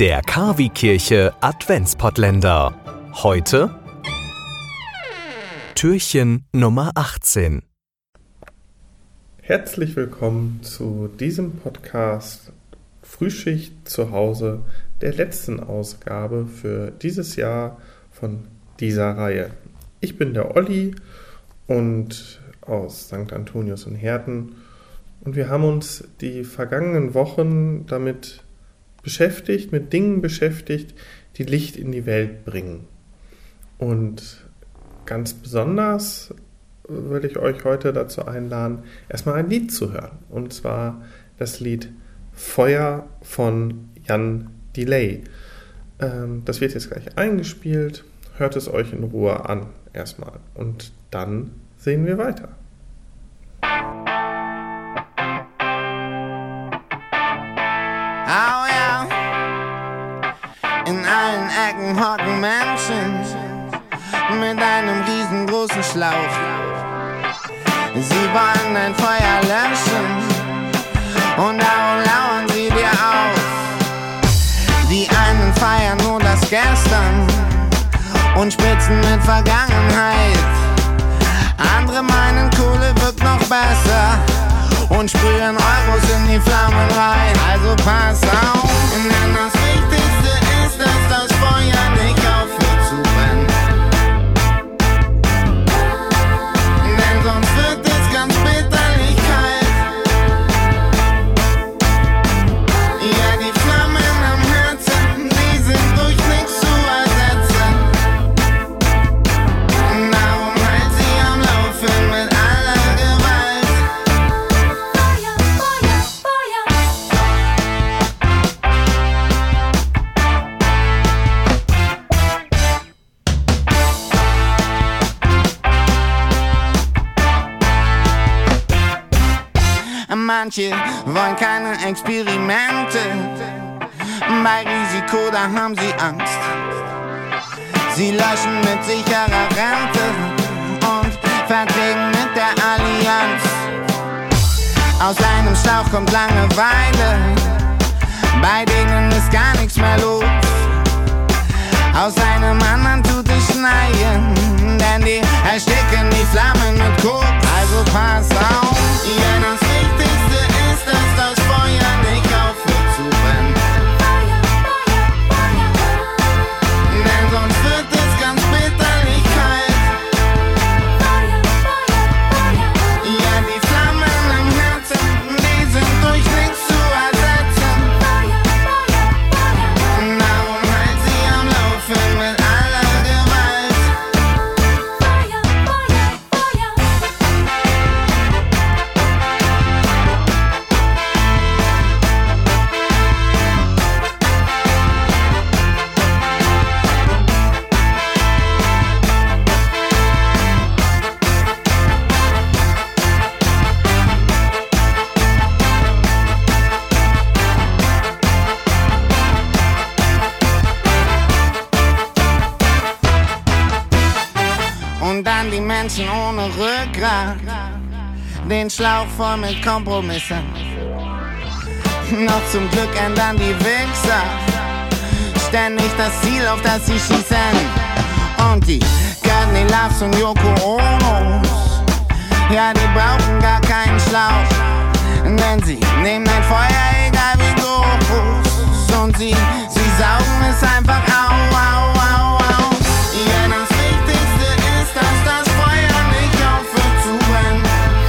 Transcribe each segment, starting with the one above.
Der Kavi-Kirche Adventspottländer. Heute Türchen Nummer 18. Herzlich willkommen zu diesem Podcast Frühschicht zu Hause, der letzten Ausgabe für dieses Jahr von dieser Reihe. Ich bin der Olli und aus St. Antonius in Herten und wir haben uns die vergangenen Wochen damit beschäftigt, mit Dingen beschäftigt, die Licht in die Welt bringen. Und ganz besonders will ich euch heute dazu einladen, erstmal ein Lied zu hören. Und zwar das Lied Feuer von Jan Delay. Das wird jetzt gleich eingespielt. Hört es euch in Ruhe an erstmal. Und dann sehen wir weiter. Oh ja, in allen Ecken hocken Menschen mit einem riesengroßen Schlauch. Sie wollen dein Feuer löschen und darum lauern sie dir auf. Die einen feiern nur das Gestern und spritzen mit Vergangenheit. Andere meinen, Kohle wirkt noch besser und sprühen Euros in die Flammen rein. Also pass auf, denn das Wichtigste ist, dass das Feuer nicht aufhört zu brennen. Denn sonst wird es ganz bitterlich kalt. Ja, die Flammen am Herzen, die sind durch nichts zu ersetzen. Darum halt sie am Laufen mit aller Gewalt. Manche wollen keine Experimente, bei Risiko, da haben sie Angst. Sie löschen mit sicherer Rente und Verträgen mit der Allianz. Aus einem Schlauch kommt Langeweile, bei denen ist gar nichts mehr los. Aus einem anderen tut es schneien, denn die ersticken die Flammen mit Koks. Also pass auf, ja, das Wichtigste ist, dass das Feuer nicht aufhört zu brennen. Denn sonst wird es ganz bitterlich kalt. Ja, die Flammen im Herzen, die sind durch nichts zu ersetzen. Darum halt sie am Laufen mit aller Gewalt. Und dann die Menschen ohne Rückgrat, den Schlauch voll mit Kompromissen. Noch zum Glück ändern die Wichser ständig das Ziel, auf das sie schießen. Und die Courtney Loves und Yoko Onos, ja, die brauchen gar keinen Schlauch, denn sie nehmen ein Feuer, egal wie groß. Und sie saugen es einfach au, au, au, au. Ja, das Wichtigste ist, dass das Feuer nicht aufhört zu brennen.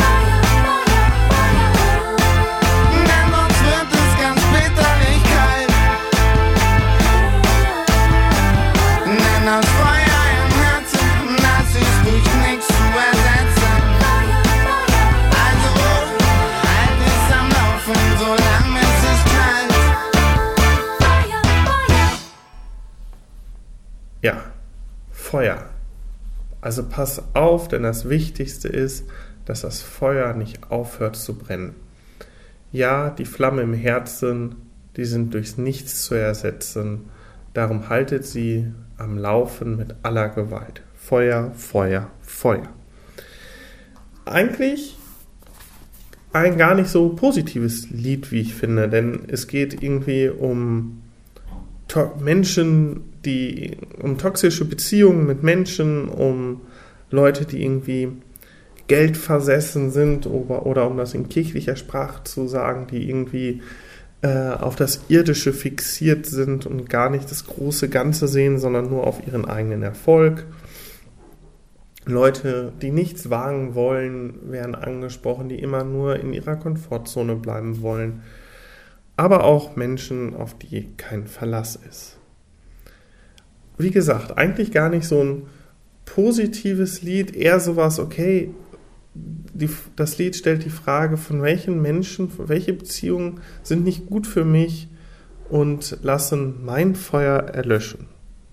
Denn sonst wird es ganz bitterlich kalt. Denn das Feuer im Herzen, das ist durch nichts zu ersetzen. Also halt es am Laufen, solange es ist kalt. Ja, Feuer. Also pass auf, denn das Wichtigste ist, dass das Feuer nicht aufhört zu brennen. Ja, die Flamme im Herzen, die sind durchs Nichts zu ersetzen. Darum haltet sie am Laufen mit aller Gewalt. Feuer, Feuer, Feuer. Eigentlich ein gar nicht so positives Lied, wie ich finde, denn es geht irgendwie um um toxische Beziehungen mit Menschen, um Leute, die irgendwie geldversessen sind oder um das in kirchlicher Sprache zu sagen, die irgendwie auf das Irdische fixiert sind und gar nicht das große Ganze sehen, sondern nur auf ihren eigenen Erfolg. Leute, die nichts wagen wollen, werden angesprochen, die immer nur in ihrer Komfortzone bleiben wollen. Aber auch Menschen, auf die kein Verlass ist. Wie gesagt, eigentlich gar nicht so ein positives Lied, eher sowas, okay, das Lied stellt die Frage, von welchen Menschen, welche Beziehungen sind nicht gut für mich und lassen mein Feuer erlöschen.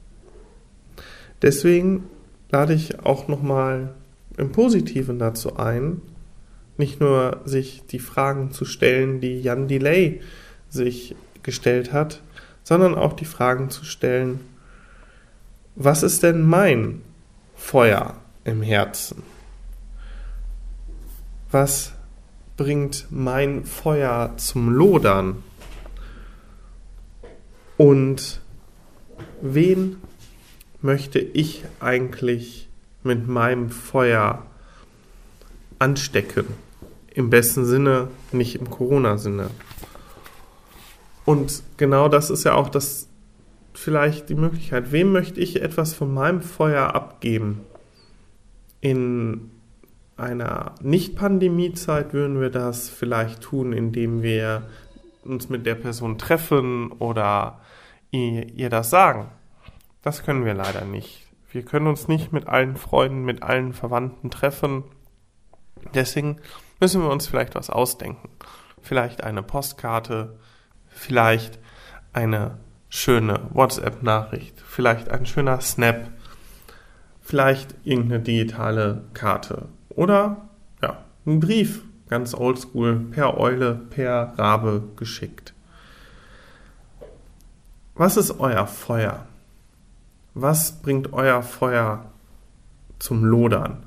Deswegen lade ich auch nochmal im Positiven dazu ein, nicht nur sich die Fragen zu stellen, die Jan Delay sich gestellt hat, sondern auch die Fragen zu stellen, was ist denn mein Feuer im Herzen? Was bringt mein Feuer zum Lodern? Und wen möchte ich eigentlich mit meinem Feuer anstecken? Im besten Sinne, nicht im Corona-Sinne. Und genau das ist ja auch vielleicht die Möglichkeit. Wem möchte ich etwas von meinem Feuer abgeben? In einer Nicht-Pandemie-Zeit würden wir das vielleicht tun, indem wir uns mit der Person treffen oder ihr das sagen. Das können wir leider nicht. Wir können uns nicht mit allen Freunden, mit allen Verwandten treffen. Deswegen müssen wir uns vielleicht was ausdenken. Vielleicht eine Postkarte, vielleicht eine schöne WhatsApp-Nachricht, vielleicht ein schöner Snap, vielleicht irgendeine digitale Karte. Oder ein Brief, ganz oldschool, per Eule, per Rabe geschickt. Was ist euer Feuer? Was bringt euer Feuer zum Lodern?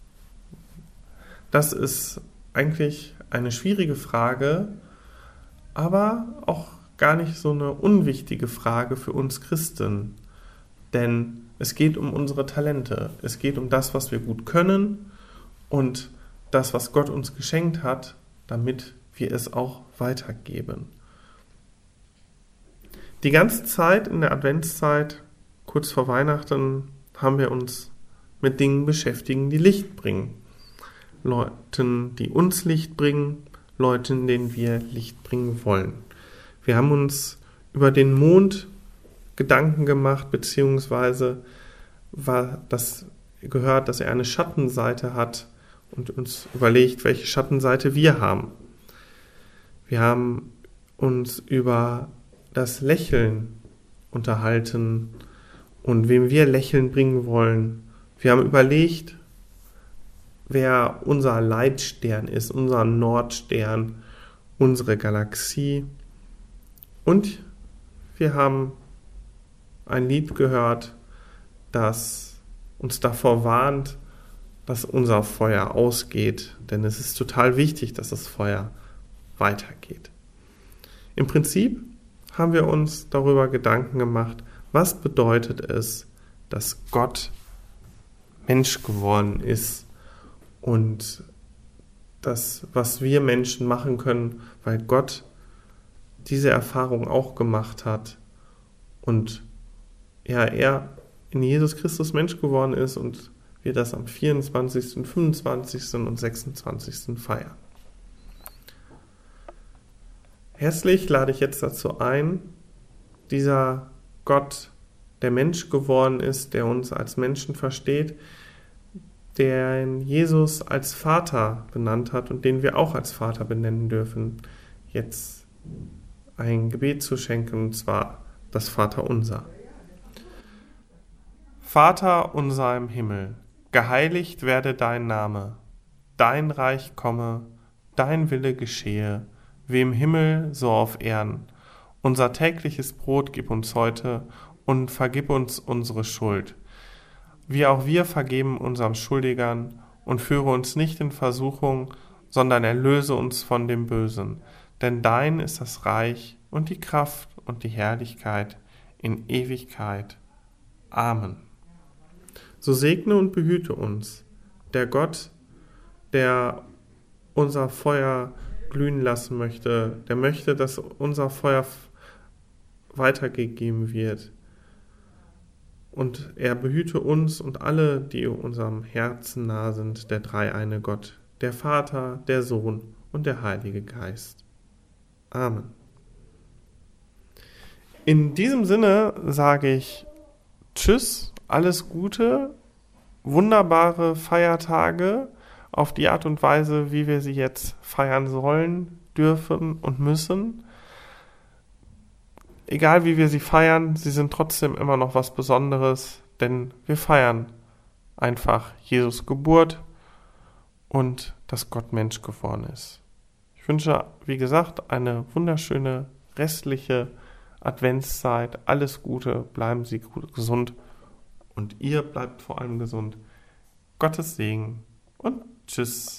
Das ist eigentlich eine schwierige Frage, aber auch gar nicht so eine unwichtige Frage für uns Christen. Denn es geht um unsere Talente. Es geht um das, was wir gut können und das, was Gott uns geschenkt hat, damit wir es auch weitergeben. Die ganze Zeit in der Adventszeit, kurz vor Weihnachten, haben wir uns mit Dingen beschäftigt, die Licht bringen. Leuten, die uns Licht bringen, Leuten, denen wir Licht bringen wollen. Wir haben uns über den Mond Gedanken gemacht, beziehungsweise gehört, dass er eine Schattenseite hat und uns überlegt, welche Schattenseite wir haben. Wir haben uns über das Lächeln unterhalten und wem wir Lächeln bringen wollen. Wir haben überlegt, wer unser Leitstern ist, unser Nordstern, unsere Galaxie. Und wir haben ein Lied gehört, das uns davor warnt, dass unser Feuer ausgeht, denn es ist total wichtig, dass das Feuer weitergeht. Im Prinzip haben wir uns darüber Gedanken gemacht, was bedeutet es, dass Gott Mensch geworden ist und das, was wir Menschen machen können, weil Gott diese Erfahrung auch gemacht hat und er in Jesus Christus Mensch geworden ist und wir das am 24., 25. und 26. feiern. Herzlich lade ich jetzt dazu ein, dieser Gott, der Mensch geworden ist, der uns als Menschen versteht, der Jesus als Vater benannt hat und den wir auch als Vater benennen dürfen, jetzt ein Gebet zu schenken, und zwar das Vaterunser. Vater unser im Himmel, geheiligt werde dein Name, dein Reich komme, dein Wille geschehe, wie im Himmel, so auf Erden. Unser tägliches Brot gib uns heute und vergib uns unsere Schuld, wie auch wir vergeben unseren Schuldigern, und führe uns nicht in Versuchung, sondern erlöse uns von dem Bösen. Denn dein ist das Reich und die Kraft und die Herrlichkeit in Ewigkeit. Amen. So segne und behüte uns der Gott, der unser Feuer glühen lassen möchte, der möchte, dass unser Feuer weitergegeben wird. Und er behüte uns und alle, die unserem Herzen nah sind, der dreieine Gott, der Vater, der Sohn und der Heilige Geist. Amen. In diesem Sinne sage ich Tschüss, alles Gute, wunderbare Feiertage auf die Art und Weise, wie wir sie jetzt feiern sollen, dürfen und müssen. Egal wie wir sie feiern, sie sind trotzdem immer noch was Besonderes, denn wir feiern einfach Jesus Geburt und dass Gott Mensch geworden ist. Ich wünsche, wie gesagt, eine wunderschöne restliche Adventszeit. Alles Gute, bleiben Sie gesund und ihr bleibt vor allem gesund. Gottes Segen und tschüss.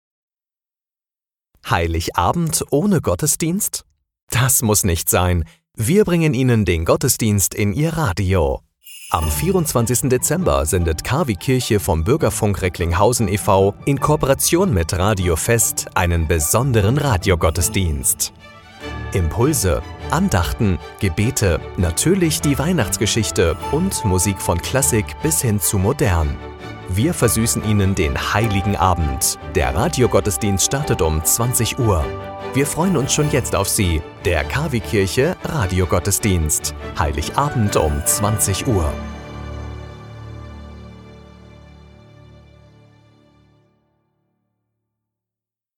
Heiligabend ohne Gottesdienst? Das muss nicht sein. Wir bringen Ihnen den Gottesdienst in Ihr Radio. Am 24. Dezember sendet KW Kirche vom Bürgerfunk Recklinghausen e.V. in Kooperation mit Radio Fest einen besonderen Radiogottesdienst. Impulse, Andachten, Gebete, natürlich die Weihnachtsgeschichte und Musik von Klassik bis hin zu modern. Wir versüßen Ihnen den Heiligen Abend. Der Radiogottesdienst startet um 20 Uhr. Wir freuen uns schon jetzt auf Sie, der KW Kirche Radiogottesdienst. Heiligabend um 20 Uhr.